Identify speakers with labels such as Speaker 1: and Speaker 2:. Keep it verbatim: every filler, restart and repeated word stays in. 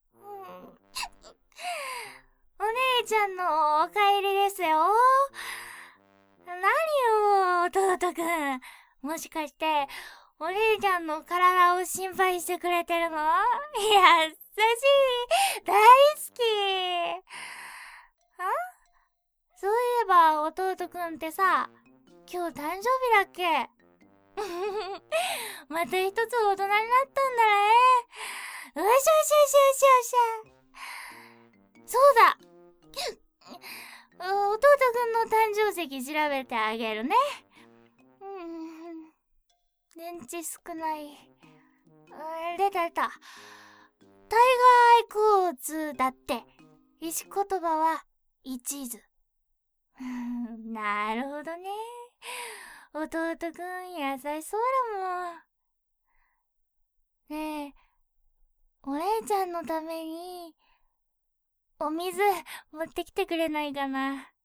Speaker 1: うん、お姉ちゃんのお帰りですよ。何よ、弟くん。もしかして、お姉ちゃんの体を心配してくれてるの？優しい。大好き。あ？そういえば、弟くんってさ、今日誕生日だっけ？また一つ大人になったんだね。よしよしよしよしよし。そうだ。弟くんの誕生石調べてあげるね。うん。電池少ない。出た出た。タイガーアイ交通だって。石言葉は一途。なるほどね。弟くん優しそうだもん。ねえ、お姉ちゃんのためにお水持ってきてくれないかな。